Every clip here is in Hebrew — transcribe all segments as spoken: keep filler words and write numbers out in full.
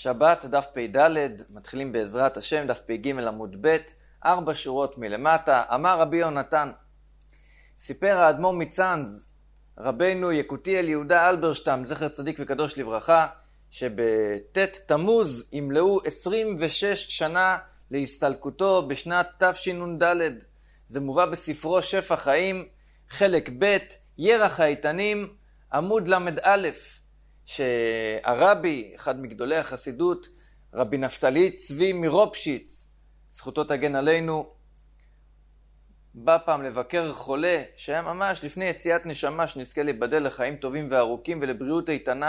שבת, דף פ"ד, מתחילים בעזרת השם, דף פ"ג עמוד ב', ארבע שורות מלמטה. אמר רבי יונתן, סיפר האדמו"ר מצאנז, רבנו יקותיאל יהודה אלברשטם, זכר צדיק וקדוש לברכה, שבט' תמוז ימלאו עשרים ושש שנה להסתלקותו בשנת תשנ"ד. זה מובא בספרו שפע חיים, חלק ב', ירח האיתנים, עמוד למד א', שהרבי, אחד מגדולי החסידות, רבי נפתלי צבי מרופשיץ, זכותו תגן עלינו, בא פעם לבקר חולה שהיה ממש לפני יציאת נשמה, שנזכה להיבדל לחיים טובים וארוכים ולבריאות איתנה,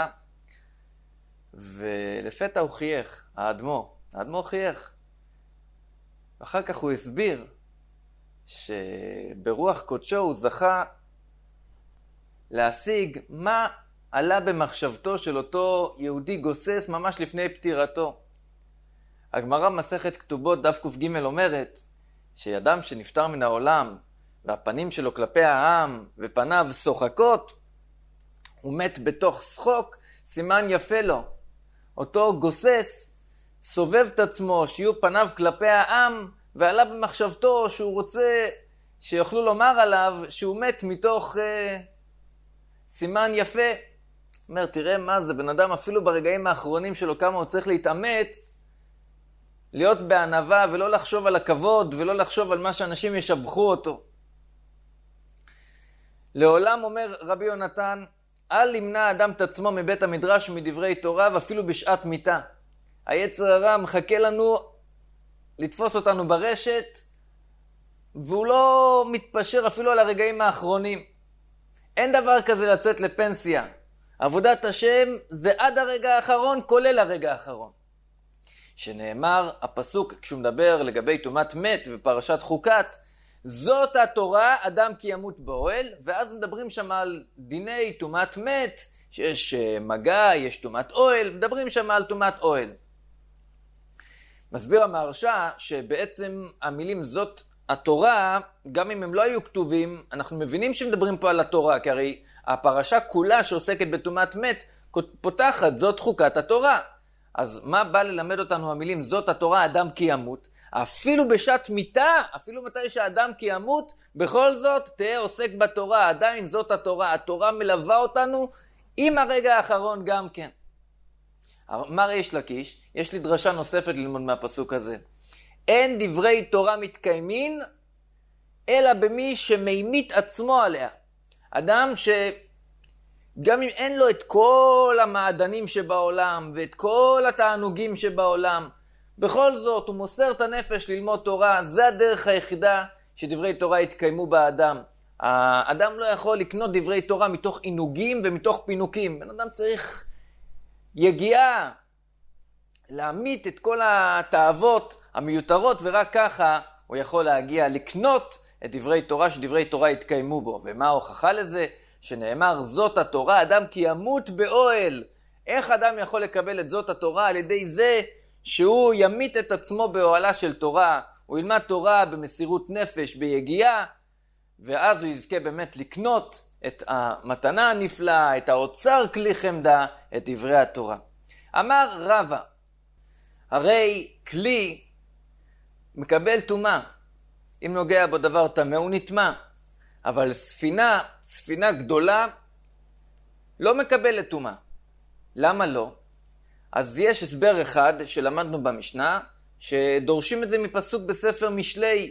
ולפתע הוא חייך, האדמו"ר, האדמו"ר חייך. ואחר כך הוא הסביר שברוח קודשו הוא זכה להשיג מה עלה במחשבתו של אותו יהודי גוסס ממש לפני פטירתו. הגמרא מסכת כתובות דף ק"ג אומרת שאדם שנפטר מן העולם והפנים שלו כלפי העם ופניו שוחקות, הוא מת בתוך שחוק, סימן יפה לו. אותו גוסס סובב את עצמו שיהיו פניו כלפי העם, ועלה במחשבתו שהוא רוצה שיוכלו לומר עליו שהוא מת מתוך אה, סימן יפה. אומר, תראה מה זה, בן אדם אפילו ברגעים האחרונים שלו כמה הוא צריך להתאמץ, להיות בענווה ולא לחשוב על הכבוד ולא לחשוב על מה שאנשים ישבחו אותו. לעולם אומר רבי יונתן, אל ימנע אדם את עצמו מבית המדרש ומדברי תורה ואפילו בשעת מיתה. היצר הרע מחכה לנו לתפוס אותנו ברשת, והוא לא מתפשר אפילו על הרגעים האחרונים. אין דבר כזה לצאת לפנסיה. עבודת השם זה עד הרגע האחרון, כולל הרגע האחרון. שנאמר, הפסוק כשהוא מדבר לגבי תומת מת בפרשת חוקת, זאת התורה, אדם כי ימות באוהל, ואז מדברים שם על דיני תומת מת, שיש מגע, יש תומת אוהל, מדברים שם על תומת אוהל. מסביר המהרש"א שבעצם המילים זאת התורה, גם אם הם לא היו כתובים, אנחנו מבינים שמדברים פה על התורה, כי הרי הפרשה כולה שעוסקת בתומת מת, פותחת זאת חוקת התורה. אז מה בא ללמד אותנו המילים זאת התורה, אדם כי ימות? אפילו בשעת מיתה, אפילו מתי שאדם כי ימות, בכל זאת תהיה עוסק בתורה, עדיין זאת התורה. התורה מלווה אותנו עם הרגע האחרון גם כן. אמר יש לקיש, יש לי דרשה נוספת ללמוד מהפסוק הזה. אין דברי תורה מתקיימים, אלא במי שמימית עצמו עליה. אדם שגם אם אין לו את כל המעדנים שבעולם, ואת כל התענוגים שבעולם, בכל זאת הוא מוסר את הנפש ללמוד תורה. זה הדרך היחידה שדברי תורה יתקיימו באדם. האדם לא יכול לקנות דברי תורה מתוך עינוגים ומתוך פינוקים. בן אדם צריך יגיעה, להמית את כל התאוות המיותרות, ורק ככה הוא יכול להגיע לקנות את דברי תורה, שדברי תורה יתקיימו בו. ומה ההוכחה לזה? שנאמר זאת התורה, אדם כי ימות באוהל. איך אדם יכול לקבל את זאת התורה? על ידי זה שהוא ימית את עצמו באוהלה של תורה, הוא ילמד תורה במסירות נפש, ביגיעה, ואז הוא יזכה באמת לקנות את המתנה הנפלאה, את האוצר כלי חמדה, את דברי התורה. אמר רבא, הרי כלי מקבל טומאה, אם נוגע בו דבר טמא הוא נטמא, אבל ספינה, ספינה גדולה, לא מקבלת טומאה. למה לא? אז יש הסבר אחד שלמדנו במשנה, שדורשים את זה מפסוק בספר משלי,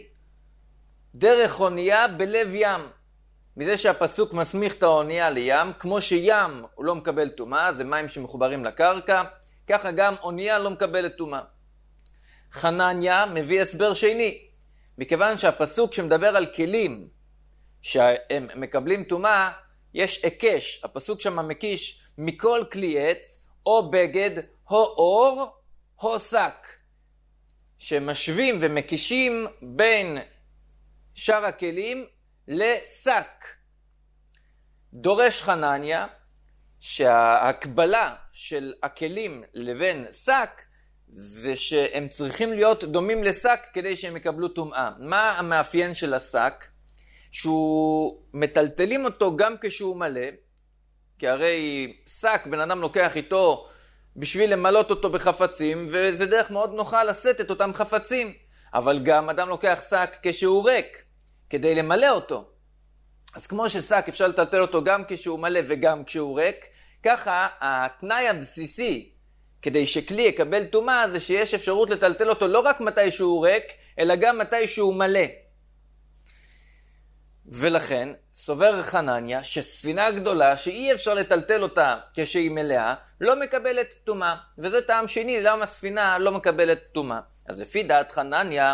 דרך אונייה בלב ים. מזה שהפסוק מסמיך את האונייה לים, כמו שים הוא לא מקבל טומאה, זה מים שמחוברים לקרקע, ככה גם אונייה לא מקבלת טומאה. חנניה מביא הסבר שני, מכיוון שהפסוק שמדבר על כלים שהם מקבלים טומאה, יש עקש, הפסוק שם מקיש מכל כלי עץ, או בגד, או אור, או שק, שמשווים ומקישים בין שאר הכלים לשק. דורש חנניה שההקבלה של הכלים לבין שק זה שהם צריכים להיות דומים לשק כדי שהם יקבלו טומאה. מה המאפיין של השק? שהוא מטלטלים אותו גם כשהוא מלא, כי הרי שק בן אדם לוקח איתו בשביל למלות אותו בחפצים, וזה דרך מאוד נוחה לשאת את אותם חפצים. אבל גם אדם לוקח שק כשהוא ריק, כדי למלא אותו. אז כמו ששק אפשר לטלטל אותו גם כשהוא מלא וגם כשהוא ריק, ככה התנאי הבסיסי כדי שכלי יקבל טומאה זה שיש אפשרות לטלטל אותו לא רק מתי שהוא ריק, אלא גם מתי שהוא מלא. ולכן סובר חנניה שספינה גדולה שאי אפשר לטלטל אותה כשהיא מלאה, לא מקבלת טומאה. וזה טעם שני למה ספינה לא מקבלת טומאה. אז לפי דעת חנניה,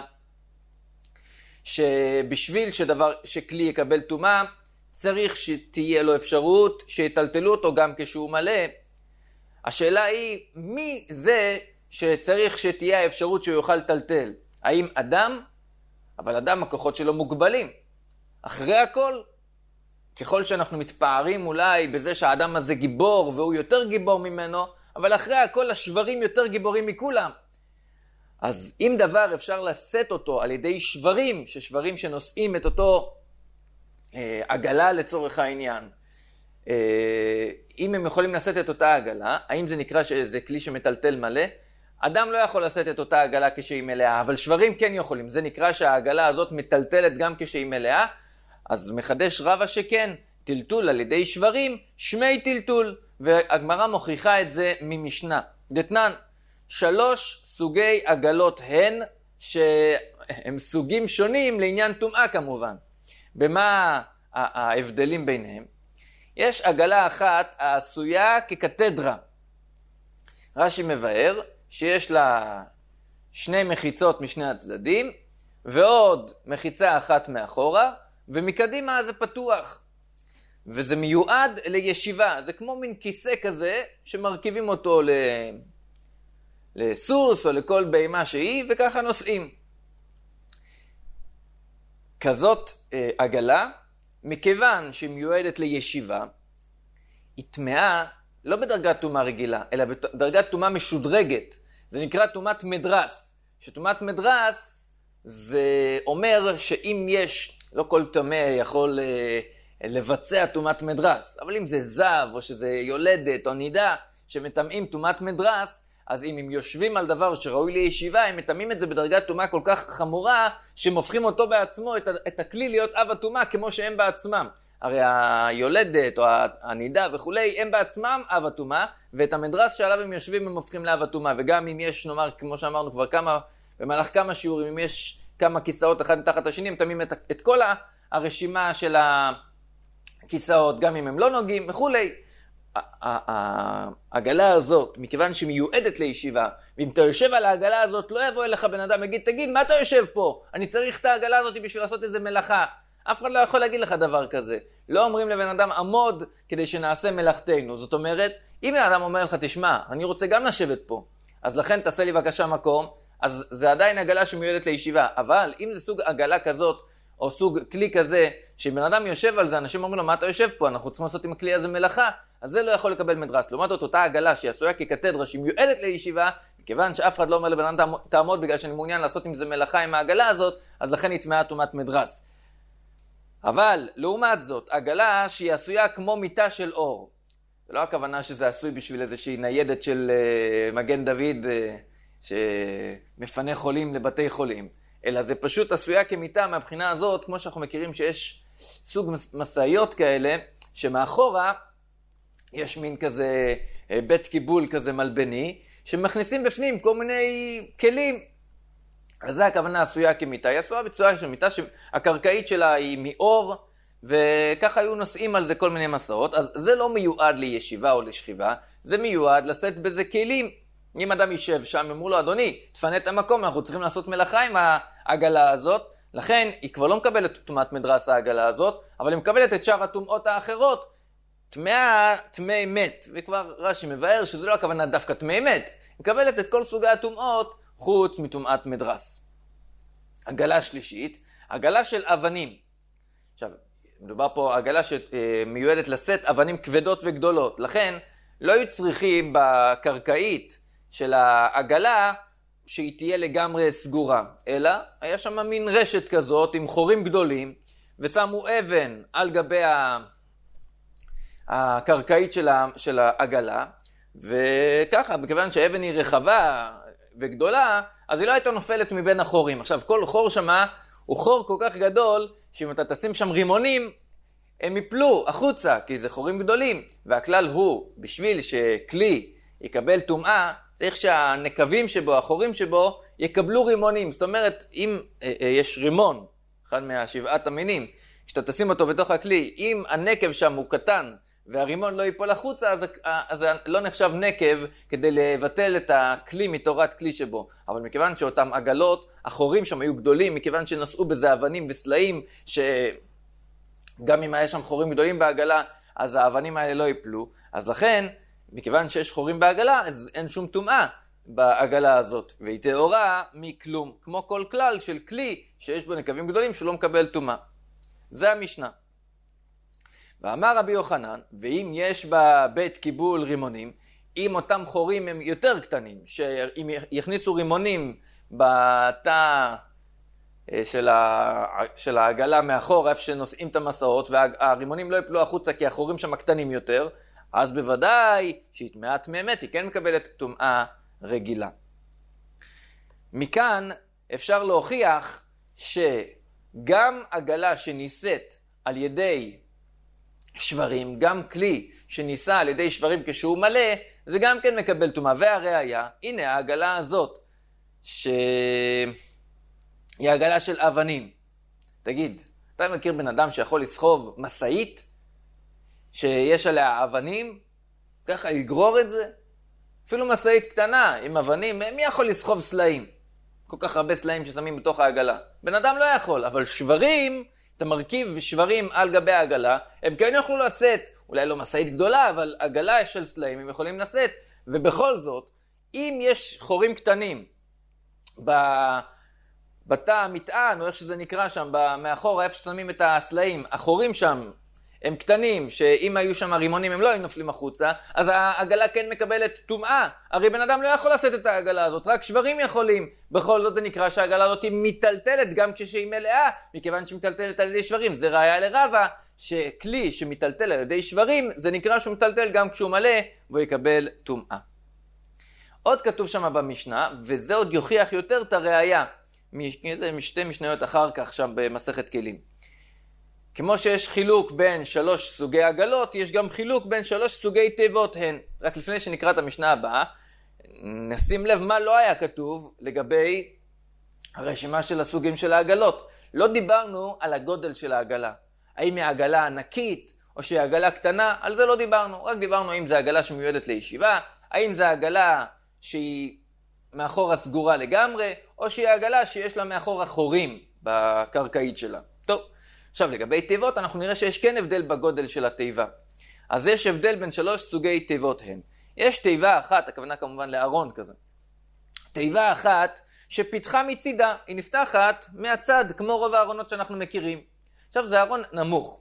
שבשביל שדבר, שכלי יקבל טומאה, צריך שתהיה לו אפשרות שיטלטלו אותו גם כשהוא מלא. השאלה היא, מי זה שצריך שתהיה האפשרות שהוא יוכל לטלטל? האם אדם? אבל אדם הכוחות שלו מוגבלים. אחרי הכל, ככל שאנחנו מתפארים אולי בזה שהאדם הזה גיבור והוא יותר גיבור ממנו, אבל אחרי הכל השברים יותר גיבורים מכולם. אז אם דבר אפשר לשאת אותו על ידי שברים, ששברים שנושאים את אותו אה, עגלה לצורך העניין, אה, אם הם יכולים לשאת את אותה עגלה, האם זה נקרא שזה כלי שמטלטל מלא? אדם לא יכול לשאת את אותה עגלה כשהיא מלאה, אבל שברים כן יכולים. זה נקרא שהעגלה הזאת מטלטלת גם כשהיא מלאה, אז מחדש רבא שכן, טלטול על ידי שברים, שמי טלטול, והגמרא מוכיחה את זה ממשנה. דתנן, שלוש סוגי עגלות הן, שהם סוגים שונים לעניין טומאה כמובן. במה ההבדלים ביניהם? יש עגלה אחת העשויה כקתדרה. רש"י מבאר שיש לה שני מחיצות משני הצדדים, ועוד מחיצה אחת מאחורה, ומקדימה זה פתוח. וזה מיועד לישיבה. זה כמו מין כיסא כזה שמרכיבים אותו ל... לסוס או לכל בהמה שהיא, וככה נוסעים. כזאת אה, עגלה, מכיוון שהיא מיועדת לישיבה, היא טמאה לא בדרגת טומאה רגילה, אלא בדרגת טומאה משודרגת. זה נקרא טומאת מדרס. שטומאת מדרס זה אומר שאם יש, לא כל טמא יכול אה, לבצע טומאת מדרס, אבל אם זה זב או שזה יולדת או נידה שמטמאים טומאת מדרס, אז אם הם יושבים על דבר שראוי לישיבה, הם מטמאים את זה בדרגת טומאה כל כך חמורה, שהם הופכים אותו בעצמו, את, את הכלי להיות אב הטומאה כמו שהם בעצמם. הרי היולדת או הנידה וכולי, הם בעצמם אב הטומאה, ואת המדרס שעליו הם יושבים הם הופכים לאב הטומאה. וגם אם יש, נאמר, כמו שאמרנו כבר כמה, במהלך כמה שיעורים, אם יש כמה כיסאות אחד מתחת השני, הם מטמאים את, את כל הרשימה של הכיסאות, גם אם הם לא נוגעים וכולי. העגלה הזאת, מכיוון שהיא מיועדת לישיבה, ואם אתה יושב על העגלה הזאת, לא יבוא אליך בן אדם, יגיד, תגיד, מה אתה יושב פה? אני צריך את העגלה הזאת בשביל לעשות איזה מלאכה. אף אחד לא יכול להגיד לך דבר כזה. לא אומרים לבן אדם, עמוד כדי שנעשה מלאכתנו. זאת אומרת, אם בן אדם אומר לך, תשמע, אני רוצה גם לשבת פה, אז לכן תעשה לי בבקשה מקום, אז זה עדיין עגלה שמיועדת לישיבה. אבל אם זה סוג עגלה כזאת, או סוג כלי כזה, שבן אדם יושב על זה, אנשים אומרים לו, מה אתה יושב פה? אנחנו צריכים לעשות עם הכלי הזה מלאכה, אז זה לא יכול לקבל מדרס. לעומת זאת, אותה עגלה שהיא עשויה כקתדרה, שהיא מיועדת לישיבה, מכיוון שאף אחד לא אומר לבן אדם תעמוד בגלל שאני מעוניין לעשות עם זה מלאכה עם העגלה הזאת, אז לכן היא טמאה טומאת מדרס. אבל, לעומת זאת, עגלה שהיא עשויה כמו מיטה של אור. זה לא הכוונה שזה עשוי בשביל איזושהי ניידת של uh, מגן דוד uh, שמפנה חולים לבתי חולים. אלא זה פשוט עשויה כמיטה מהבחינה הזאת, כמו שאנחנו מכירים שיש סוג מסעיות כאלה, שמאחורה יש מין כזה בית קיבול כזה מלבני, שמכניסים בפנים כל מיני כלים. אז זה הכוונה עשויה כמיטה. היא עשויה בצורה של מיטה שהקרקעית שלה היא מאור, וככה היו נושאים על זה כל מיני מסעות. אז זה לא מיועד לישיבה או לשכיבה, זה מיועד לשאת בזה כלים. אם אדם יישב שם, אמרו לו, אדוני, תפנה את המקום, אנחנו צריכים לעשות מלאכה עם העגלה הזאת. לכן היא כבר לא מקבלת טומאת מדרס העגלה הזאת, אבל היא מקבלת את שאר הטומאות האחרות, טמאה, טמאי מת. וכבר רש"י מבאר שזה לא הכוונה דווקא טמאי מת, היא מקבלת את כל סוגי הטומאות חוץ מטומאת מדרס. עגלה שלישית, עגלה של אבנים. עכשיו, מדובר פה עגלה שמיועדת לשאת אבנים כבדות וגדולות. לכן לא היו צריכים בקרקעית של העגלה שהיא תהיה לגמרי סגורה, אלא היה שם מין רשת כזאת עם חורים גדולים, ושמו אבן על גבי הקרקעית של העגלה, וככה, מכיוון שהאבן היא רחבה וגדולה, אז היא לא הייתה נופלת מבין החורים. עכשיו, כל חור שמה הוא חור כל כך גדול, שאם אתה תשים שם רימונים, הם יפלו החוצה, כי זה חורים גדולים. והכלל הוא, בשביל שכלי יקבל טומאה, צריך שהנקבים שבו, החורים שבו, יקבלו רימונים. זאת אומרת, אם אה, אה, יש רימון, אחד מהשבעת המינים, שאתה תשים אותו בתוך הכלי, אם הנקב שם הוא קטן, והרימון לא ייפול החוצה, אז, אז לא נחשב נקב כדי לבטל את הכלי מתורת כלי שבו. אבל מכיוון שאותם עגלות, החורים שם היו גדולים, מכיוון שנשאו בזה אבנים וסלעים, שגם אם היה שם חורים גדולים בעגלה, אז האבנים האלה לא ייפלו. אז לכן, מכיוון שיש חורים בעגלה, אז אין שום טומאה בעגלה הזאת. והיא טהורה מכלום, כמו כל כלל של כלי שיש בו נקבים גדולים שהוא לא מקבל טומאה. זה המשנה. ואמר רבי יוחנן, ואם יש בבית קיבול רימונים, אם אותם חורים הם יותר קטנים, שאם יכניסו רימונים בתא של, ה... של העגלה מאחור, איפה שנושאים את המסעות, והרימונים לא יפלו החוצה כי החורים שם קטנים יותר, אז בוודאי שהיא טמאה טמא מת, היא כן מקבלת טומאה רגילה. מכאן אפשר להוכיח שגם עגלה שניסית על ידי שברים, גם כלי שניסה על ידי שברים כשהוא מלא, זה גם כן מקבל טומאה. והראיה, הנה העגלה הזאת, שהיא עגלה של אבנים. תגיד, אתה מכיר בן אדם שיכול לסחוב מסעית, שיש עליה אבנים, ככה יגרור את זה? אפילו מסעית קטנה עם אבנים, מי יכול לסחוב סלעים? כל כך הרבה סלעים ששמים בתוך העגלה. בן אדם לא יכול, אבל שברים, אתה מרכיב שברים על גבי העגלה, הם כן יוכלו לשאת, אולי לא מסעית גדולה, אבל עגלה של סלעים הם יכולים לשאת, ובכל זאת, אם יש חורים קטנים בתא המטען, או איך שזה נקרא שם, מאחור, איפה ששמים את הסלעים, החורים שם הם קטנים, שאם היו שם הרימונים הם לא היו נופלים החוצה, אז העגלה כן מקבלת טומאה. הרי בן אדם לא יכול לשאת את העגלה הזאת, רק שברים יכולים. בכל זאת זה נקרא שהעגלה הזאת היא מטלטלת גם כשהיא מלאה, מכיוון שהיא מטלטלת על ידי שברים. זה ראיה לרבה שכלי שמטלטל על ידי שברים, זה נקרא שהוא מטלטל גם כשהוא מלא, והוא יקבל טומאה. עוד כתוב שם במשנה, וזה עוד יוכיח יותר את הראיה, משתי משניות אחר כך שם במסכת כלים. כמו שיש חילוק בין שלוש סוגי עגלות, יש גם חילוק בין שלוש סוגי תיבות הן. רק לפני שנקרא את המשנה הבאה, נשים לב מה לא היה כתוב לגבי הרשימה של הסוגים של העגלות. לא דיברנו על הגודל של העגלה. האם היא עגלה ענקית או שהיא עגלה קטנה, על זה לא דיברנו. רק דיברנו האם זה עגלה שמיועדת לישיבה, האם זה עגלה שהיא מאחורה סגורה לגמרי, או שהיא עגלה שיש לה מאחורה חורים בקרקעית שלה. טוב. עכשיו, לגבי תיבות, אנחנו נראה שיש כן הבדל בגודל של התיבה. אז יש הבדל בין שלוש סוגי תיבות הן. יש תיבה אחת, הכוונה כמובן לארון כזה. תיבה אחת שפתחה מצידה, היא נפתחת מהצד, כמו רוב הארונות שאנחנו מכירים. עכשיו, זה ארון נמוך.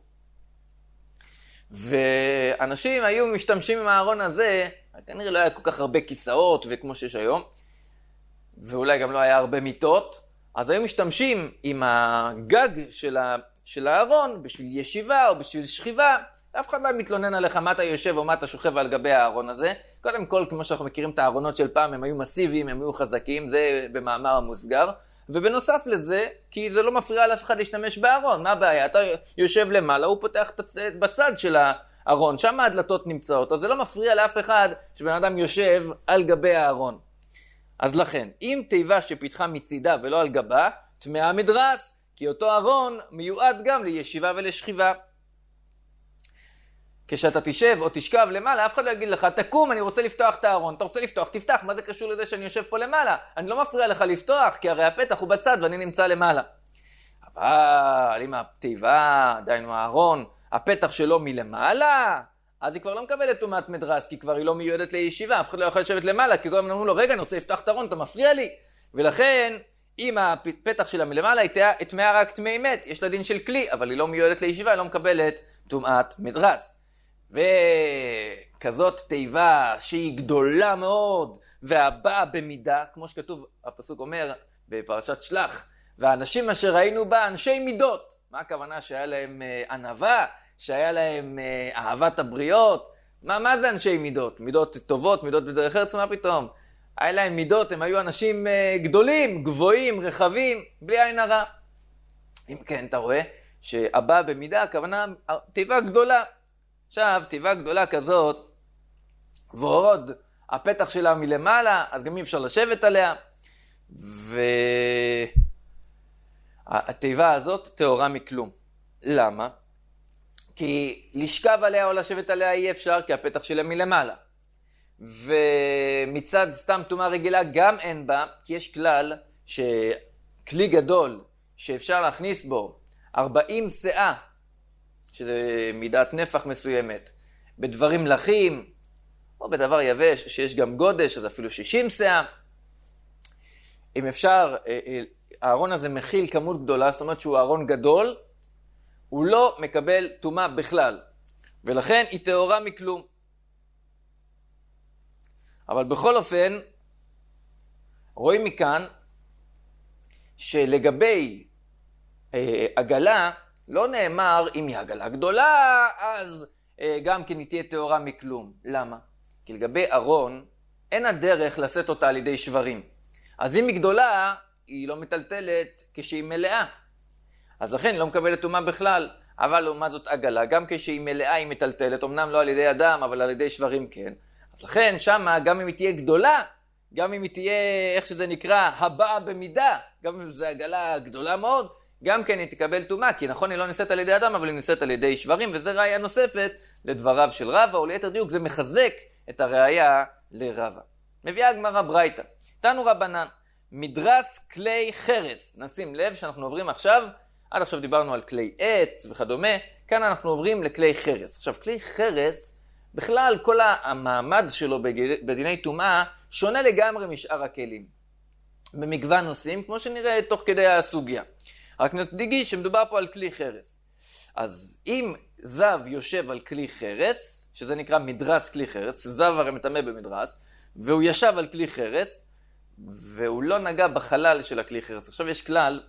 ואנשים היו משתמשים עם הארון הזה, כנראה לא היה כל כך הרבה כיסאות וכמו שיש היום, ואולי גם לא היה הרבה מיטות, אז היו משתמשים עם הגג של ה... של הארון, בשביל ישיבה או בשביל שכיבה, אף אחד לא מתלונן עליך מה אתה יושב או מה אתה שוכב על גבי הארון הזה. קודם כל, כמו שאנחנו מכירים את הארונות של פעם, הם היו מסיביים, הם היו חזקים, זה במאמר המוסגר. ובנוסף לזה, כי זה לא מפריע לאף אחד להשתמש בארון, מה הבעיה? אתה יושב למעלה, הוא פותח בצד של הארון, שם הדלתות נמצאות, אז זה לא מפריע לאף אחד שבן אדם יושב על גבי הארון. אז לכן, אם תיבה שפיתחה מצידה ולא על גבה, טמאה מדרס, כי אותו ארון מיועד גם לישיבה ולשכיבה. כשאתה תשב או תשכב למעלה, אף אחד לא יגיד לך, תקום, אני רוצה לפתוח את הארון. אתה רוצה לפתוח, תפתח. מה זה קשור לזה שאני יושב פה למעלה? אני לא מפריע לך לפתוח, כי הרי הפתח הוא בצד ואני נמצא למעלה. אבל אם התיבה, עדיין הארון, הפתח שלו מלמעלה, אז היא כבר לא מקבלת טומאת מדרס, כי כבר היא לא מיועדת לישיבה. אף אחד לא יכול לשבת למעלה, כי קודם אמרו לו, רגע, אני רוצה לפתוח את הארון, אתה מפריע לי. ולכן, אם הפתח שלה מלמעלה היא טמאה רק טמאי מת, יש לה דין של כלי, אבל היא לא מיועדת לישיבה, היא לא מקבלת טומאת מדרס. וכזאת תיבה שהיא גדולה מאוד, והבאה במידה, כמו שכתוב, הפסוק אומר בפרשת שלח, והאנשים אשר ראינו בה אנשי מידות. מה הכוונה? שהיה להם ענווה, שהיה להם אהבת הבריות, מה, מה זה אנשי מידות? מידות טובות, מידות בדרך ארץ, מה פתאום? היה להם מידות, הם היו אנשים uh, גדולים, גבוהים, רחבים, בלי עין הרע. אם כן, אתה רואה שהבא במידה, הכוונה, תיבה גדולה. עכשיו, תיבה גדולה כזאת, ועוד הפתח שלה מלמעלה, אז גם אי אפשר לשבת עליה. והתיבה הזאת טהורה מכלום. למה? כי לשכב עליה או לשבת עליה אי אפשר, כי הפתח שלה מלמעלה. ומצד סתם טומאה רגילה גם אין בה, כי יש כלל שכלי גדול שאפשר להכניס בו ארבעים שאה, שזה מידת נפח מסוימת, בדברים לחים, או בדבר יבש שיש גם גודש, אז אפילו שישים שאה. אם אפשר, הארון הזה מכיל כמות גדולה, זאת אומרת שהוא ארון גדול, הוא לא מקבל טומאה בכלל, ולכן היא טהורה מכלום. אבל בכל אופן, רואים מכאן שלגבי אה, עגלה, לא נאמר אם היא עגלה גדולה, אז אה, גם כן היא תהיה טהורה מכלום. למה? כי לגבי ארון, אין הדרך לשאת אותה על ידי שברים. אז אם היא גדולה, היא לא מטלטלת כשהיא מלאה. אז לכן היא לא מקבלת טומאה בכלל. אבל לעומת זאת עגלה, גם כשהיא מלאה היא מטלטלת, אמנם לא על ידי אדם, אבל על ידי שברים כן. אז לכן שמה, גם אם היא תהיה גדולה, גם אם היא תהיה, איך שזה נקרא, הבאה במידה, גם אם זו עגלה גדולה מאוד, גם כן היא תקבל טומאה, כי נכון היא לא נישאת על ידי אדם, אבל היא נישאת על ידי שברים, וזה ראיה נוספת לדבריו של רבא, או ליתר דיוק, זה מחזק את הראיה לרבא. מביאה הגמרא ברייתא. תנו רבנן, מדרס כלי חרס. נשים לב שאנחנו עוברים עכשיו, עד עכשיו דיברנו על כלי עץ וכדומה, כאן אנחנו עוברים לכלי חרס. עכשיו, כלי חרס, בכלל כל המעמד שלו בדיני טומאה שונה לגמרי משאר הכלים. במגוון נושאים, כמו שנראה תוך כדי הסוגיה. רק נדגיש שמדובר פה על כלי חרס. אז אם זב יושב על כלי חרס, שזה נקרא מדרס כלי חרס, זב הרי מטמא במדרס, והוא ישב על כלי חרס, והוא לא נגע בחלל של הכלי חרס. עכשיו יש כלל,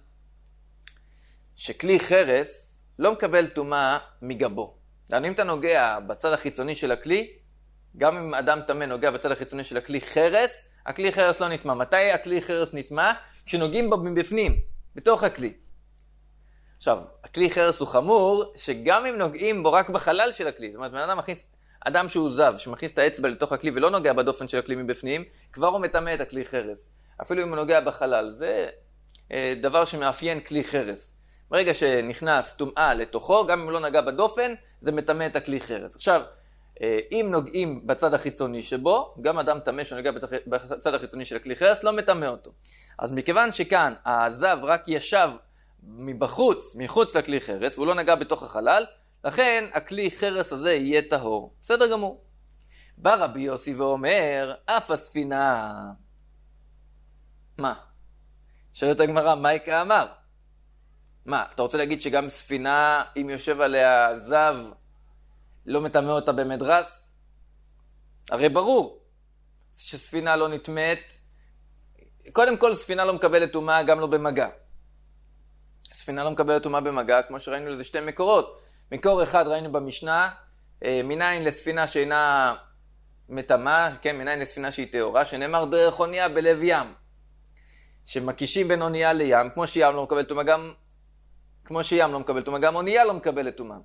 שכלי חרס לא מקבל טומאה מגבו. אם אתה נוגע בצד החיצוני של הכלי, גם אם אדם טמא נוגע בצד החיצוני של הכלי חרס, הכלי חרס לא נטמא. מתי הכלי חרס נטמא? כשנוגעים בו מבפנים, בתוך הכלי. עכשיו, הכלי חרס הוא חמור, שגם אם נוגעים בו רק בחלל של הכלי, זאת אומרת, בן אדם מכניס, אדם שהוא זב, שמכניס את האצבע לתוך הכלי ולא נוגע בדופן של הכלי מבפנים, כבר הוא מטמא את הכלי חרס. אפילו אם הוא נוגע בחלל. זה אה, דבר שמאפיין כלי חרס. ברגע שנכנס טומאה לתוכו, גם אם לא נגע בדופן, זה מטמא את הכלי חרס. עכשיו, אם נוגעים בצד החיצוני שבו, גם אדם טמא שנוגע בצד החיצוני של הכלי חרס, לא מטמא אותו. אז מכיוון שכאן הזב רק ישב מבחוץ, מחוץ לכלי חרס, והוא לא נגע בתוך החלל, לכן הכלי חרס הזה יהיה טהור. בסדר גמור. בא רבי יוסי ואומר, אף הספינה. מה? שואלת הגמרא, מה יקרא אמר? מה, אתה רוצה להגיד שגם ספינה, אם יושב עליה זב, לא מטמא אותה במדרס? הרי ברור שספינה לא נטמאת. קודם כל, ספינה לא מקבלת טומאה, גם לא במגע. ספינה לא מקבלת טומאה במגע, כמו שראינו לזה שתי מקורות. מקור אחד ראינו במשנה, מניין לספינה שאינה מטמאה, כן, מניין לספינה שהיא טהורה, שנאמר דרך אונייה בלב ים. שמקישים בין אונייה לים, כמו שים לא מקבל טומאה, גם כמו שים לא מקבל טומאה, גם אונייה לא מקבלת טומאה.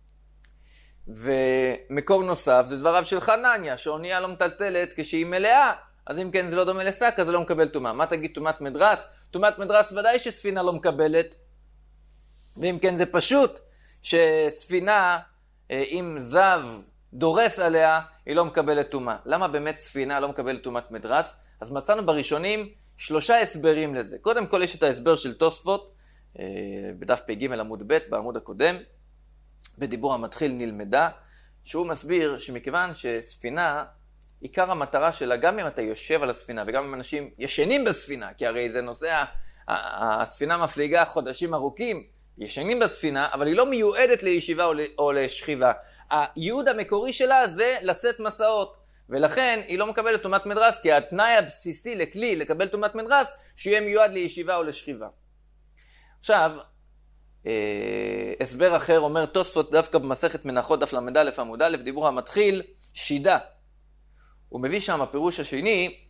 ומקור נוסף זה דבריו של חנניה, שאונייה לא מטלטלת כשהיא מלאה, אז אם כן זה לא דומה לשק, אז זה לא מקבל טומאה. מה תגיד טומאת מדרס? טומאת מדרס ודאי שספינה לא מקבלת, ואם כן זה פשוט שספינה, אם זב דורס עליה, היא לא מקבלת טומאה. למה באמת ספינה לא מקבלת טומאת מדרס? אז מצאנו בראשונים שלושה הסברים לזה. קודם כל יש את ההסבר של תוספות, בדף פ"ג עמוד ב' בעמוד הקודם, בדיבור המתחיל נלמדה, שהוא מסביר שמכיוון שספינה, עיקר המטרה שלה, גם אם אתה יושב על הספינה וגם אם אנשים ישנים בספינה, כי הרי זה נושא, הספינה מפליגה חודשים ארוכים, ישנים בספינה, אבל היא לא מיועדת לישיבה או לשכיבה. הייעוד המקורי שלה זה לשאת מסעות, ולכן היא לא מקבלת טומאת מדרס, כי התנאי הבסיסי לכלי לקבל טומאת מדרס, שיהיה מיועד לישיבה או לשכיבה. עכשיו, אה, הסבר אחר אומר תוספות דווקא במסכת מנחות דף למד א' עמוד א', דיבור המתחיל, שידה. הוא מביא שם הפירוש השני,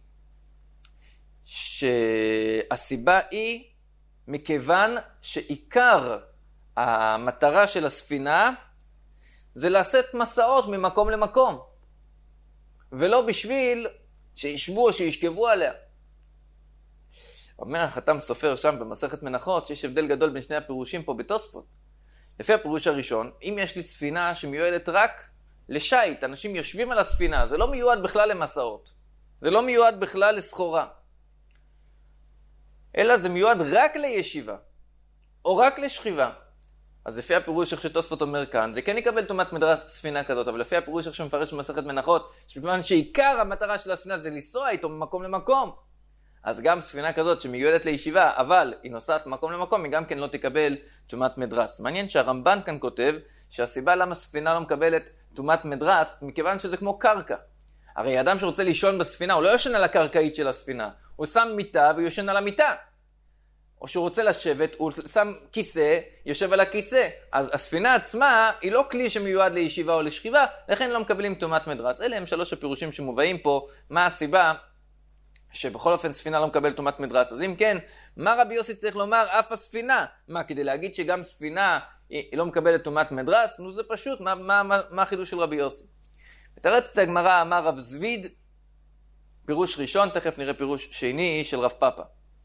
שהסיבה היא מכיוון שעיקר המטרה של הספינה זה לעשות מסעות ממקום למקום, ולא בשביל שישבו או שישכבו עליה. אומר החתם סופר שם במסכת מנחות שיש הבדל גדול בין שני הפירושים פה בתוספות. לפי הפירוש הראשון, אם יש לי ספינה שמיועדת רק לשייט, אנשים יושבים על הספינה, זה לא מיועד בכלל למסעות, זה לא מיועד בכלל לסחורה, אלא זה מיועד רק לישיבה, או רק לשכיבה. אז לפי הפירוש איך שתוספות אומר כאן, זה כן יקבל תומת מדרס ספינה כזאת, אבל לפי הפירוש איך שמפרש במסכת מנחות, שבפמן שעיקר המטרה של הספינה זה לנסוע איתו ממקום למקום, אז גם ספינה כזאת שמיועדת לישיבה, אבל היא נוסעת ממקום למקום, היא גם כן לא תקבל תומת מדרס. מעניין שהרמב"ן כאן כותב שהסיבה למה ספינה לא מקבלת תומת מדרס, מכיוון שזה כמו קרקע. הרי אדם שרוצה לישון בספינה, הוא לא יושן על הקרקעית של הספינה, הוא שם מיטה ויושן על המיטה. או שהוא רוצה לשבת, הוא שם כיסא, יושב על הכיסא. אז הספינה עצמה היא לא כלי שמיועד לישיבה או לשכיבה, לכן לא מקבלים תומת מדרס. אלה הם שלוש הפירושים שמובאים פה, מה הסיבה שבכל אופן ספינה לא מקבל תומת מדרס. אז אם כן, מה רבי יוסי צריך לומר? אף הספינה. מה, כדי להגיד שגם ספינה היא לא מקבלת תומת מדרס? נו, זה פשוט, מה, מה, מה, מה החידוש של רבי יוסי? בתרץ את הגמרא אמר רב זביד, פירוש ראשון, תכף נראה פירוש שני של רב פאפה.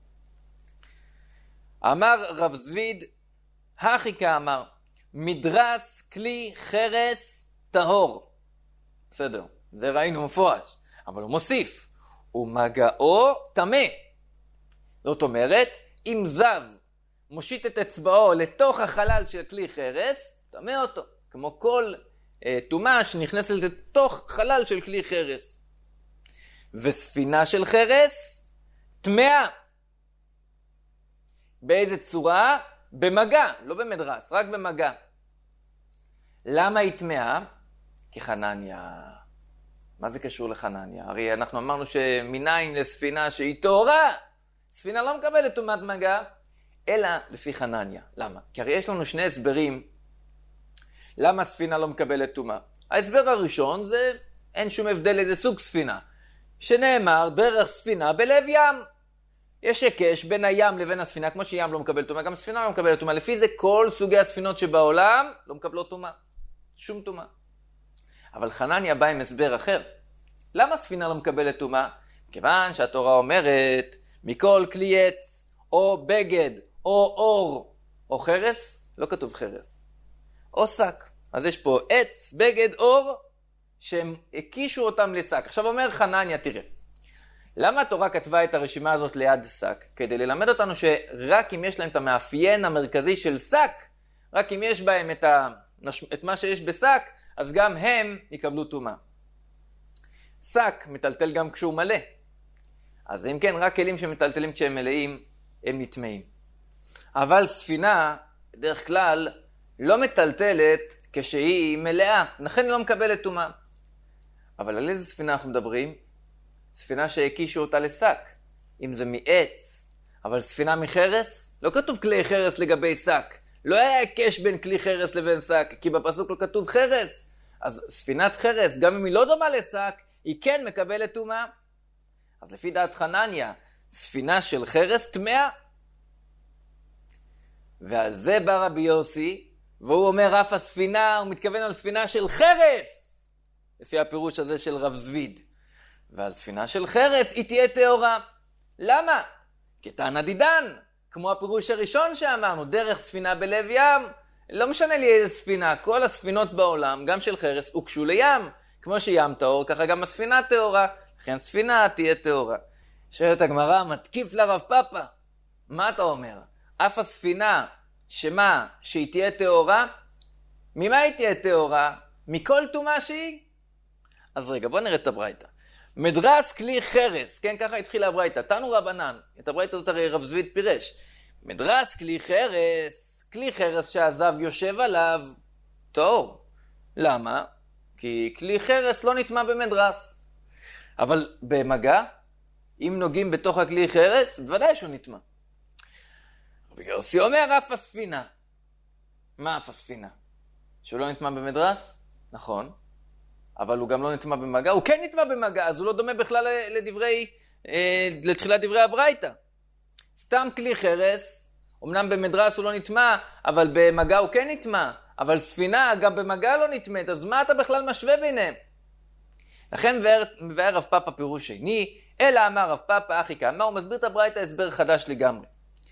אמר רב זביד, הכי אמר, מדרס כלי חרס טהור. בסדר, זה ראינו מפורש, אבל הוא מוסיף, ומגעו טמא. זאת אומרת, אם זב מושיט את אצבעו לתוך החלל של כלי חרס, טמא אותו, כמו כל אה, תומה שנכנסת לתוך חלל של כלי חרס. וספינה של חרס, טמאה. באיזה צורה? במגע, לא במדרס, רק במגע. למה היא טמאה? כחנניה. מה זה קשור לחנניה? הרי אנחנו אמרנו שמניין לספינה שהיא טהורה, ספינה לא מקבלת טומאת מגע, אלא לפי חנניה. למה? כי הרי יש לנו שני הסברים למה ספינה לא מקבלת טומאה. ההסבר הראשון זה אין שום הבדל איזה סוג ספינה, שנאמר דרך ספינה בלב ים. יש הקש בין הים לבין הספינה, כמו שים לא מקבל טומאה, גם ספינה לא מקבלת טומאה. לפי זה כל סוגי הספינות שבעולם לא מקבלות טומאה, שום טומאה. אבל חנניה בא עם הסבר אחר. למה ספינה לא מקבלת טומאה? כיוון שהתורה אומרת, מכל כלי עץ, או בגד, או אור, או חרס, לא כתוב חרס, או שק. אז יש פה עץ, בגד, אור, שהם הקישו אותם לשק. עכשיו אומר חנניה, תראה, למה התורה כתבה את הרשימה הזאת ליד שק? כדי ללמד אותנו שרק אם יש להם את המאפיין המרכזי של שק, רק אם יש בהם את, ה... את מה שיש בשק, אז גם הם יקבלו טומאה. שק מטלטל גם כשהוא מלא. אז אם כן, רק כלים שמטלטלים כשהם מלאים, הם נטמאים. אבל ספינה, בדרך כלל, לא מטלטלת כשהיא מלאה, לכן היא לא מקבלת טומאה. אבל על איזה ספינה אנחנו מדברים? ספינה שהקישו אותה לשק, אם זה מעץ. אבל ספינה מחרס? לא כתוב כלי חרס לגבי שק. לא היה הקש בין כלי חרס לבין שק, כי בפסוק לא כתוב חרס. אז ספינת חרס, גם אם היא לא דומה לשק, היא כן מקבלת טומאה. אז לפי דעת חנניה, ספינה של חרס טמאה. ועל זה בא רבי יוסי, והוא אומר אף הספינה, הוא מתכוון על ספינה של חרס, לפי הפירוש הזה של רב זביד. ועל ספינה של חרס היא תהיה טהורה. למה? כתנא דידן, כמו הפירוש הראשון שאמרנו, דרך ספינה בלב ים. לא משנה לי איזה ספינה, כל הספינות בעולם, גם של חרס, הוקשו לים. כמו שים טהור, ככה גם הספינה טהורה, לכן ספינה תהיה טהורה. שואלת הגמרא, מתקיף לרב פאפה, מה אתה אומר? אף הספינה, שמה? שהיא תהיה טהורה? ממה היא תהיה טהורה? מכל טומאה שהיא? אז רגע, בוא נראה את הברייתא. מדרס כלי חרס, כן, ככה התחילה הברייתא, תנו רבנן, את הברייתא הזאת הרי רב זביד פירש. מדרס כלי חרס, כלי חרס שהזב יושב עליו, טהור. למה? כי כלי חרס לא נטמא במדרס. אבל במגע, אם נוגעים בתוך הכלי חרס, בוודאי שהוא נטמא. רבי יוסי אומר אף הספינה. מה אף הספינה? שהוא לא נטמע במדרס? נכון. אבל הוא גם לא נטמע במגע, הוא כן נטמע במגע, אז הוא לא דומה בכלל לדברי, אה, לתחילת דברי הברייתא. סתם כלי חרס, אמנם במדרס הוא לא נטמע, אבל במגע הוא כן נטמע, אבל ספינה גם במגע לא נטמעת, אז מה אתה בכלל משווה ביניהם? לכן מבאר רב פאפא פירוש שני, אלא אמר רב פאפא אחי כאמר, הוא מסביר את הברייתא הסבר חדש לגמרי.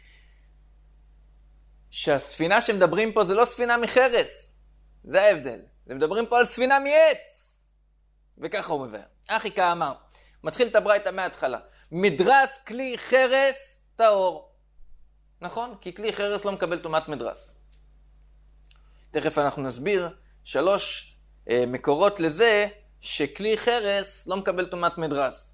שהספינה שמדברים פה זה לא ספינה מחרס, זה ההבדל. הם מדברים פה על ספינה מעץ. וככה הוא מבאר. אחי כאמר, מתחיל את הברייתא מההתחלה. מדרס כלי חרס טהור. נכון? כי כלי חרס לא מקבל טומאת מדרס. תכף אנחנו נסביר שלוש אה, מקורות לזה שכלי חרס לא מקבל טומאת מדרס.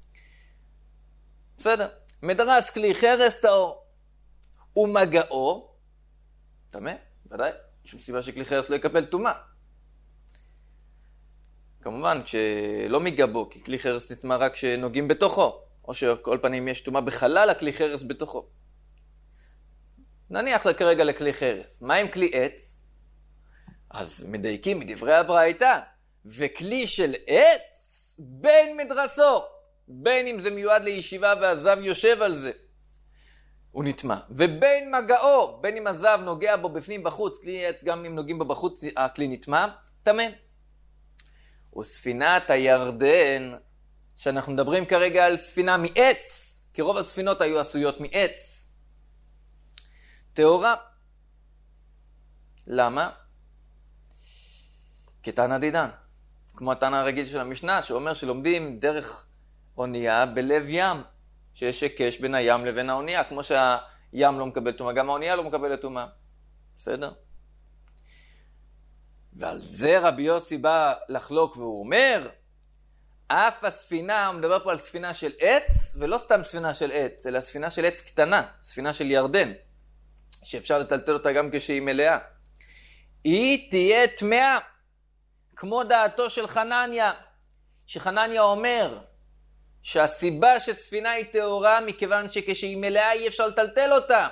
בסדר. מדרס כלי חרס טהור. ומגעו, טמא, ודאי, שום סיבה שכלי חרס לא יקבל טומאה. כמובן, כשלא מגבו, כי כלי חרס נטמא רק כשנוגעים בתוכו, או שכל פנים יש טומאה בחלל הכלי חרס בתוכו. נניח כרגע לכלי חרס. מה עם כלי עץ? אז מדייקים מדברי הברייתא, וכלי של עץ בין מדרסו, בין אם זה מיועד לישיבה והזב יושב על זה, הוא נטמע. ובין מגעו, בין אם הזב נוגע בו בפנים בחוץ, כלי עץ גם אם נוגעים בו בחוץ, הכלי נטמע, טמא. וספינת הירדן, שאנחנו מדברים כרגע על ספינה מעץ, כי רוב הספינות היו עשויות מעץ, טהורה. למה? כתנא דידן, כמו התנא הרגיל של המשנה, שאומר שלומדים דרך אונייה בלב ים, שיש היקש בין הים לבין האונייה, כמו שהים לא מקבל טומאה, גם האונייה לא מקבלת טומאה. בסדר? ועל זה רבי יוסי בא לחלוק והוא אומר, אף הספינה, הוא מדבר פה על ספינה של עץ, ולא סתם ספינה של עץ, אלא ספינה של עץ קטנה, ספינה של ירדן, שאפשר לטלטל אותה גם כשהיא מלאה. היא תהיה טמאה, כמו דעתו של חנניה, שחנניה אומר שהסיבה שספינה היא טהורה מכיוון שכשהיא מלאה אי אפשר לטלטל אותה.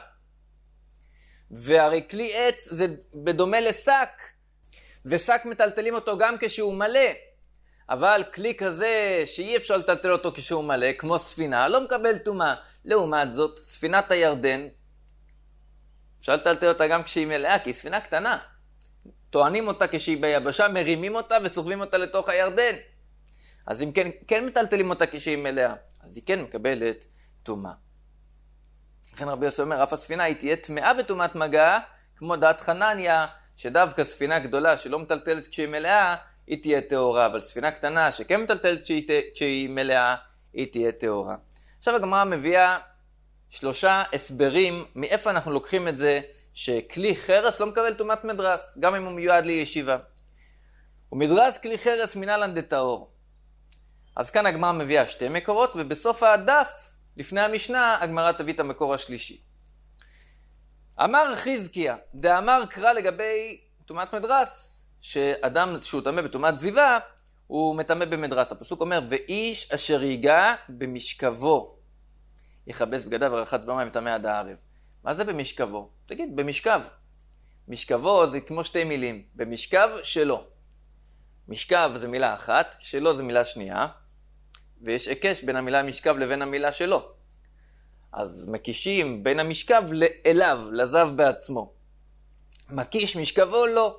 והרי כלי עץ זה בדומה לשק, ושק מטלטלים אותו גם כשהוא מלא. אבל כלי כזה שאי אפשר לטלטל אותו כשהוא מלא, כמו ספינה, לא מקבל טומאה. לעומת זאת, ספינת הירדן, אפשר לטלטל אותה גם כשהיא מלאה, כי היא ספינה קטנה. טוענים אותה כשהיא ביבשה, מרימים אותה וסוחבים אותה לתוך הירדן. אז אם כן, כן מטלטלים אותה כשהיא מלאה, אז היא כן מקבלת טומאה. לכן רבי יוסי אומר, אף הספינה היא תהיה טמאה בטומאת מגע, כמו דעת חנניה, שדווקא ספינה גדולה שלא מטלטלת כשהיא מלאה, היא תהיה טהורה, אבל ספינה קטנה שכן מטלטלת כשהיא, כשהיא מלאה, היא תהיה טהורה. עכשיו הגמרא מביאה שלושה הסברים, מאיפה אנחנו לוקחים את זה, שכלי חרס לא מקבל טומאת מדרס, גם אם הוא מיועד לישיבה. ומדרס כלי חרס מנהלן דטהור. אז כאן הגמרא מביאה שתי מקורות, ובסוף הדף, לפני המשנה, הגמרא תביא את המקור השלישי. אמר חזקיה, דאמר קרא לגבי טומאת מדרס, שאדם שהוא טמא בטומאת זיווה, הוא מטמא במדרס. הפסוק אומר, ואיש אשר ייגע במשכבו, יכבס בגדיו ורחץ במים וטמא עד הערב. מה זה במשכבו? תגיד, במשכב. משכבו זה כמו שתי מילים, במשכב שלו. משכב זה מילה אחת, שלו זה מילה שנייה, ויש היקש בין המילה משכב לבין המילה שלו. אז מקישים בין המשכב לאליו, לזב בעצמו. מקיש משכבו לא.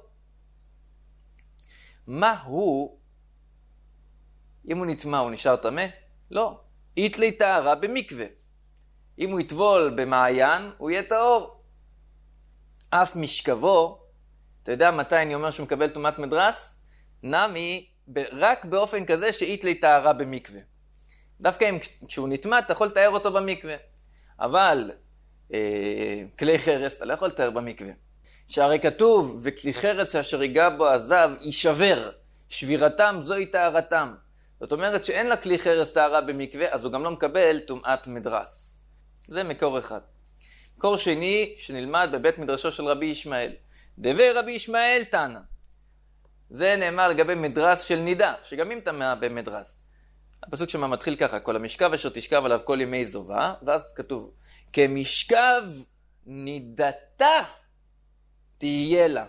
מה הוא? אם הוא נטמא הוא נשאר טמא? לא. איתלי טהרה במקווה. אם הוא יטבול במעיין, הוא יהיה טהור. אף משכבו, אתה יודע מתי אני אומר שהוא מקבל טומאת מדרס? נמי, רק באופן כזה שאיתלי טהרה במקווה. דווקא אם כשהוא נטמא, אתה יכול לתאר אותו במקווה. אבל אה, כלי חרס, אתה לא יכול לתאר במקווה. שהרי כתוב, וכלי חרס אשר ייגע בו הזב, יישבר. שבירתם זוהי טהרתם. זאת אומרת שאין לה כלי חרס טהרה במקווה, אז הוא גם לא מקבל טומאת מדרס. זה מקור אחד. מקור שני, שנלמד בבית מדרשו של רבי ישמעאל. דבי רבי ישמעאל תנא. זה נאמר לגבי מדרס של נידה, שגם אם טמא במדרס. הפסוק שמה מתחיל ככה, כל המשכב אשר תשכב עליו כל ימי זובה, ואז כתוב, כמשכב נידתה תהיה לה.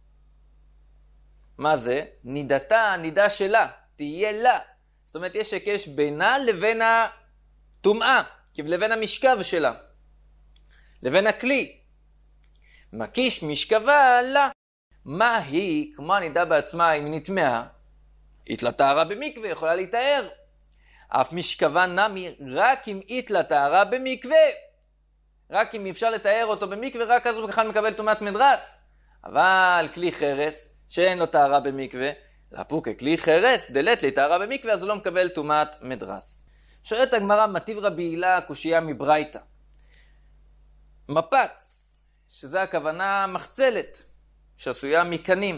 מה זה? נידתה, נידה שלה, תהיה לה. זאת אומרת, יש הקש בינה לבין הטומאה, לבין המשכב שלה, לבין הכלי. מקיש משכבה לה. מה היא, כמו הנידה בעצמה, אם היא נטמעה, איתלה טהרה במקווה, יכולה להתאר. אף משכבה נמי, רק אם איתלה טהרה במקווה. רק אם אפשר לתאר אותו במקווה, רק אז הוא בכלל מקבל טומאת מדרס. אבל כלי חרס, שאין לו טהרה במקווה, לפוקה כלי חרס, דלת לי טהרה במקווה, אז הוא לא מקבל טומאת מדרס. שואלת הגמרא, מטיב רבי הילה קושייה מברייתא. מפץ, שזה הכוונה מחצלת, שעשויה מקנים.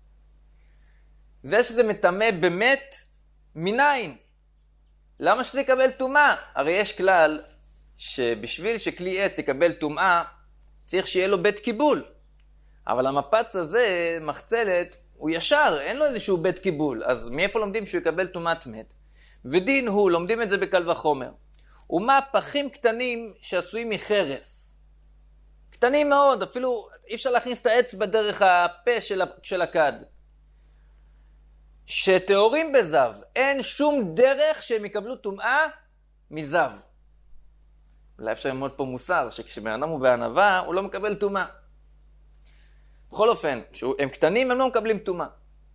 זה שזה מטמא באמת, מניין. למה שזה יקבל טומאה? הרי יש כלל שבשביל שכלי עץ יקבל טומאה, צריך שיהיה לו בית קיבול. אבל המפץ הזה, מחצלת, הוא ישר, אין לו איזשהו בית קיבול. אז מאיפה לומדים שהוא יקבל טומאת מת? ודין הוא, לומדים את זה בקל וחומר. ומה פחים קטנים שעשויים מחרס. קטנים מאוד, אפילו אי אפשר להכניס את העץ בדרך הפה של, של הכד. שתיאורים בזב, אין שום דרך שהם יקבלו טומאה מזב. אולי אפשר ללמוד פה מוסר, שכשבן אדם הוא בענווה, הוא לא מקבל טומאה. בכל אופן, הם קטנים, הם לא מקבלים טומאה.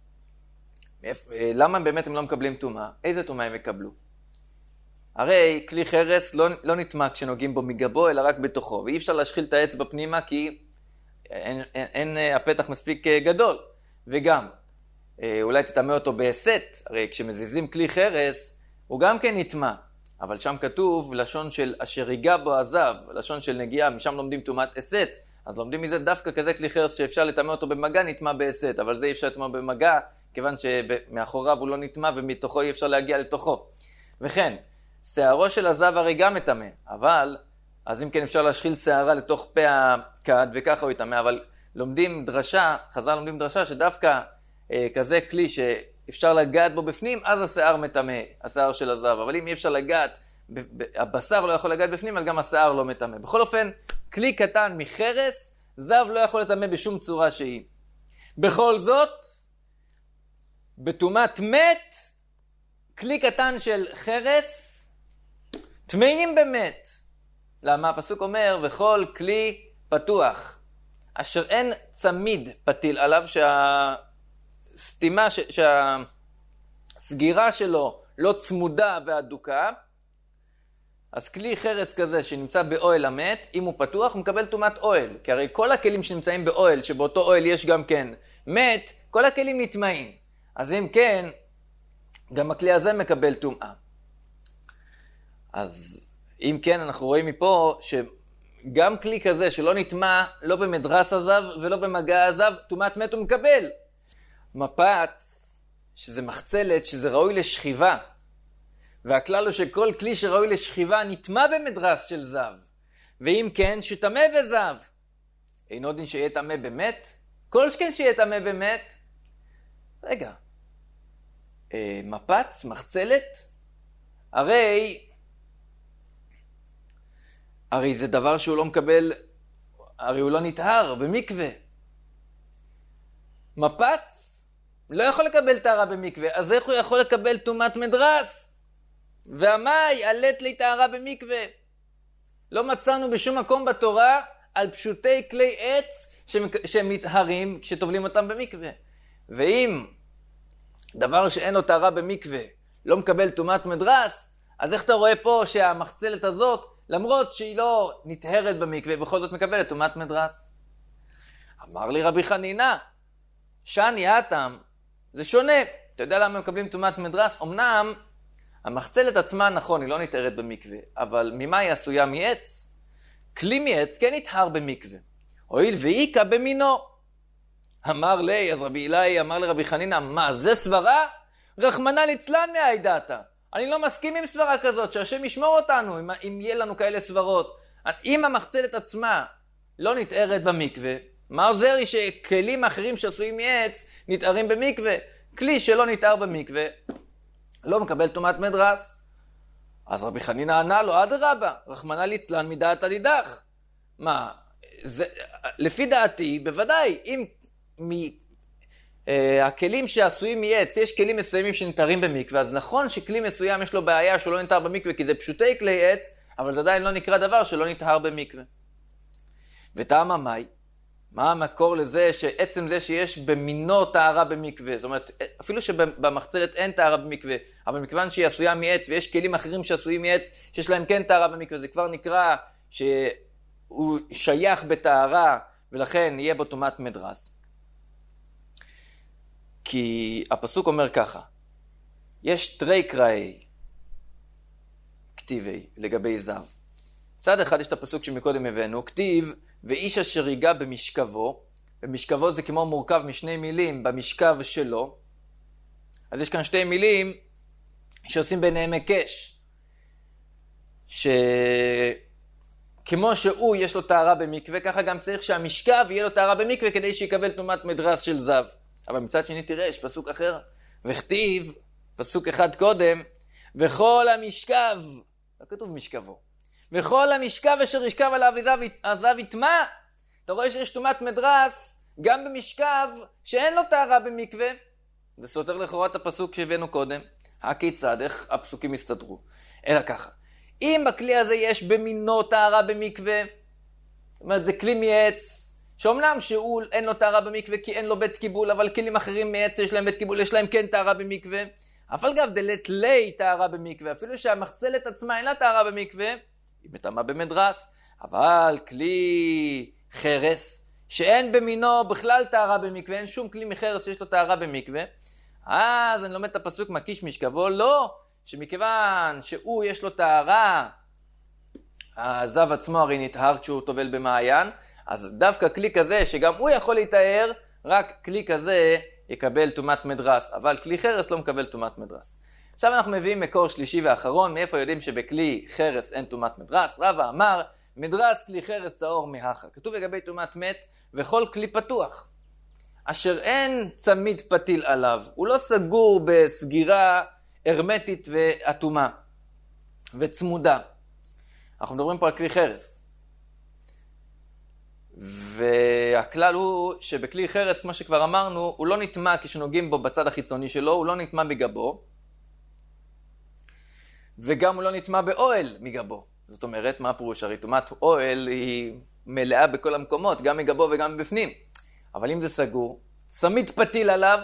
למה באמת הם לא מקבלים טומאה? איזה טומאה הם יקבלו? הרי כלי חרס לא, לא נטמע כשנוגעים בו מגבו, אלא רק בתוכו. ואי אפשר להשחיל את העץ בפנימה, כי אין, אין, אין הפתח מספיק גדול. וגם, אולי תטמא אותו בהסת, הרי כשמזיזים כלי חרס, הוא גם כן נטמע. אבל שם כתוב לשון של אשר היגע בו הזב, לשון של נגיעה, משם לומדים טומאת הסת. אז לומדים מזה דווקא כזה כלי חרס שאפשר לטמא אותו במגע, נטמע בהסת. אבל זה אי אפשר לטמא במגע, כיוון שמאחוריו הוא לא נטמע ומתוכו אי אפשר להגיע לתוכו. וכן, שערו של הזב הרי גם מטמא, אבל אז אם כן אפשר להשחיל שערה לתוך פה הכד וככה הוא יטמא, אבל לומדים דרשה, חז"ל לומדים דרשה שדווקא אה, כזה כלי שאפשר לגעת בו בפנים, אז השיער מטמא, השיער של הזב. אבל אם אי אפשר לגעת, הבשר לא יכול לגעת בפנים, אז גם השיער לא מטמא. בכל אופן, כלי קטן מחרס, זב לא יכול לטמא בשום צורה שהיא. בכל זאת, בטומאת מת, כלי קטן של חרס, טמאים באמת. למה? הפסוק אומר, וכל כלי פתוח, אשר אין צמיד פתיל עליו, שהסתימה, שהסגירה שלו לא צמודה והדוקה, אז כלי חרס כזה שנמצא באוהל המת, אם הוא פתוח, הוא מקבל טומאת אוהל. כי הרי כל הכלים שנמצאים באוהל, שבאותו אוהל יש גם כן מת, כל הכלים נטמאים. אז אם כן, גם הכלי הזה מקבל טומאה. אז אם כן, אנחנו רואים מפה שגם כלי כזה שלא נטמע, לא במדרס הזב ולא במגע הזב, טומאת מת הוא מקבל. מפץ, שזה מחצלת, שזה ראוי לשכיבה. והכלל הוא שכל כלי שראוי לשכיבה נטמע במדרס של זב. ואם כן, שטמא וזב. אינו דין שיהיה טמא באמת? כל שכן שיהיה טמא באמת. רגע, אה, מפץ, מחצלת, הרי, הרי זה דבר שהוא לא מקבל, הרי הוא לא נטהר במקווה. מפץ לא יכול לקבל טהרה במקווה, אז איך הוא יכול לקבל טומאת מדרס? והמאי עלת לי טהרה במקווה. לא מצאנו בשום מקום בתורה על פשוטי כלי עץ שהם נטהרים כשטובלים אותם במקווה. ואם דבר שאין לו טהרה במקווה לא מקבל טומאת מדרס, אז איך אתה רואה פה שהמחצלת הזאת, למרות שהיא לא נטהרת במקווה, בכל זאת מקבלת טומאת מדרס? אמר לי רבי חנינא, שאני הטעם, זה שונה. אתה יודע למה מקבלים טומאת מדרס? אמנם המחצלת עצמה, נכון, היא לא נטהרת במקווה, אבל ממה היא עשויה? מעץ? כלי מעץ כן נטהר במקווה. הואיל ואיקה במינו. אמר לי, אז רבי אלי אמר לרבי חנינא, מה, זה סברה? רחמנא ליצלן מהעידתא. אני לא מסכים עם סברה כזאת, שהשם ישמור אותנו, אם, אם יהיה לנו כאלה סברות. אם המחצלת עצמה לא נטהרת במקווה, מה עוזר לי שכלים אחרים שעשויים מעץ נטהרים במקווה? כלי שלא נטהר במקווה, לא מקבל טומאת מדרס. אז רבי חנינא ענה לו, אדרבה, רחמנא ליצלן מדעת הנידח. מה, זה, לפי דעתי, בוודאי, אם מ, אה, הכלים שעשויים מעץ, יש כלים מסוימים שנתארים במקווה, אז נכון שכלי מסוים יש לו בעיה שהוא לא נתאר במקווה, כי זה פשוטי כלי עץ, אבל זה עדיין לא נקרא דבר שלא נתאר במקווה. וטעם המי, מה המקור לזה שעצם זה שיש במינו טהרה במקווה, זאת אומרת, אפילו שבמחצלת אין טהרה במקווה, אבל מכיוון שהיא עשויה מעץ ויש כלים אחרים שעשויים מעץ שיש להם כן טהרה במקווה, זה כבר נקרא שהוא שייך בטהרה ולכן יהיה בו טומאת מדרס. כי הפסוק אומר ככה, יש תרי קראי כתיבי לגבי זב. צד אחד יש את הפסוק שמקודם הבאנו, כתיב ואיש אשר ייגע במשכבו, במשכבו זה כמו מורכב משני מילים במשכב שלו, אז יש כאן שתי מילים שעושים ביניהם הקש, שכמו שהוא יש לו טהרה במקווה, ככה גם צריך שהמשכב יהיה לו טהרה במקווה כדי שיקבל טומאת מדרס של זב. אבל מצד שני תראה, יש פסוק אחר, וכתיב, פסוק אחד קודם, וכל המשכב, לא כתוב משכבו, וכל המשכב אשר ישכב עליו הזב יטמא. אתה רואה שיש טומאת מדרס גם במשכב שאין לו טהרה במקווה. זה סותר לכאורה את הפסוק שהבאנו קודם. הכיצד, איך הפסוקים הסתדרו? אלא ככה, אם בכלי הזה יש במינו טהרה במקווה, זאת אומרת זה כלי מעץ, שאומנם שהוא אין לו טהרה במקווה כי אין לו בית קיבול, אבל כלים אחרים מעץ יש להם בית קיבול, יש להם כן טהרה במקווה. אבל גם דלת לי טהרה במקווה, אפילו שהמחצלת עצמה אין לה טהרה במקווה, היא מטמאה במדרס. אבל כלי חרס, שאין במינו בכלל טהרה במקווה, אין שום כלי מחרס שיש לו טהרה במקווה, אז אני לומד את הפסוק מקיש משכבו, לא, שמכיוון שהוא יש לו טהרה, הזב עצמו הרי נטהר כשהוא טובל במעיין, אז דווקא כלי כזה שגם הוא יכול להתאר, רק כלי כזה יקבל טומאת מדרס, אבל כלי חרס לא מקבל טומאת מדרס. עכשיו אנחנו מביאים מקור שלישי ואחרון, מאיפה יודעים שבכלי חרס אין טומאת מדרס? רבא אמר, מדרס כלי חרס טהור מהכה. כתוב לגבי טומאת מת, וכל כלי פתוח, אשר אין צמיד פתיל עליו, הוא לא סגור בסגירה הרמטית ואטומה וצמודה. אנחנו מדברים פה על כלי חרס. והכלל הוא שבכלי חרס, כמו שכבר אמרנו, הוא לא נטמא כשנוגעים בו בצד החיצוני שלו, הוא לא נטמא מגבו, וגם הוא לא נטמא באוהל מגבו. זאת אומרת, מה הפירוש? הרי טומאת אוהל היא מלאה בכל המקומות, גם מגבו וגם בפנים. אבל אם זה סגור, צמיד פתיל עליו,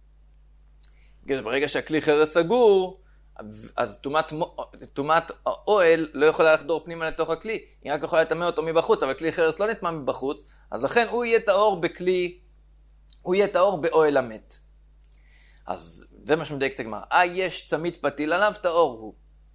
ברגע שהכלי חרס סגור, אז טומאת, טומאת האוהל לא יכולה לחדור פנימה לתוך הכלי, היא רק יכולה לטמא אותו מבחוץ, אבל כלי חרס לא נטמא מבחוץ, אז לכן הוא יהיה טהור בכלי, הוא יהיה טהור באוהל המת. אז זה מה שמדייק את הגמרא, אה יש צמיד פתיל עליו, טהור הוא.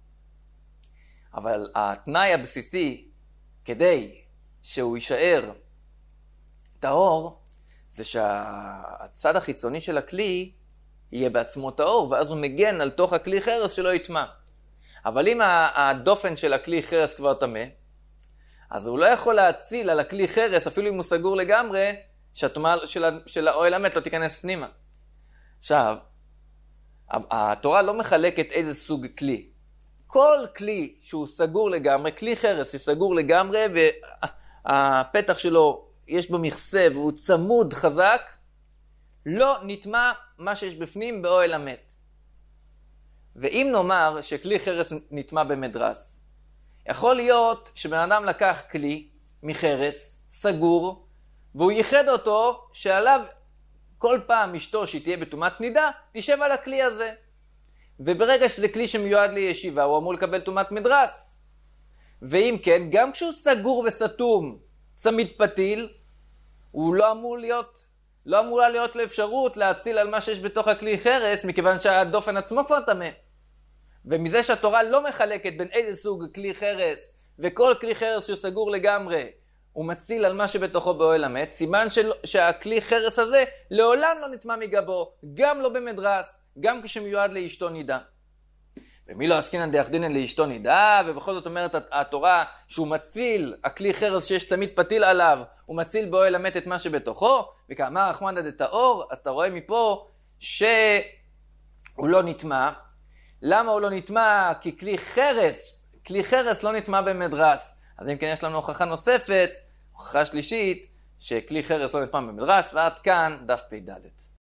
אבל התנאי הבסיסי כדי שהוא יישאר טהור, זה שהצד החיצוני של הכלי יהיה בעצמו טהור, ואז הוא מגן על תוך הכלי חרס שלא יטמא. אבל אם הדופן של הכלי חרס כבר טמא, אז הוא לא יכול להציל על הכלי חרס, אפילו אם הוא סגור לגמרי, שהטומאה של, של האוהל המת לא תיכנס פנימה. עכשיו, התורה לא מחלקת איזה סוג כלי. כל כלי שהוא סגור לגמרי, כלי חרס שסגור לגמרי, והפתח שלו יש בו מכסה והוא צמוד חזק, לא נטמא מה שיש בפנים באוהל המת. ואם נאמר שכלי חרס נטמא במדרס, יכול להיות שבן אדם לקח כלי מחרס סגור, והוא ייחד אותו שעליו כל פעם אשתו שהיא תהיה בטומאת נידה, תשב על הכלי הזה. וברגע שזה כלי שמיועד לישיבה, הוא אמור לקבל טומאת מדרס. ואם כן, גם כשהוא סגור וסתום צמיד פתיל, הוא לא אמור להיות, לא אמורה להיות לו אפשרות להציל על מה שיש בתוך הכלי חרס, מכיוון שהדופן עצמו כבר טמא. ומזה שהתורה לא מחלקת בין איזה סוג כלי חרס, וכל כלי חרס שהוא סגור לגמרי, הוא מציל על מה שבתוכו באוהל המת, סימן של, שהכלי חרס הזה לעולם לא נטמא מגבו, גם לא במדרס, גם כשמיועד לאשתו נידה. ומי לא עסקינן דאחדינן לאשתו נידה, ובכל זאת אומרת התורה שהוא מציל, הכלי חרס שיש צמיד פתיל עליו, הוא מציל באוהל המת את מה שבתוכו, וכאמר רחמנא דטהור, אז אתה רואה מפה שהוא לא נטמא. למה הוא לא נטמא? כי כלי חרס, כלי חרס לא נטמא במדרס. אז אם כן יש לנו הוכחה נוספת, הוכחה שלישית, שכלי חרס לא נתפם במדרש, ועד כאן דף פ"ד.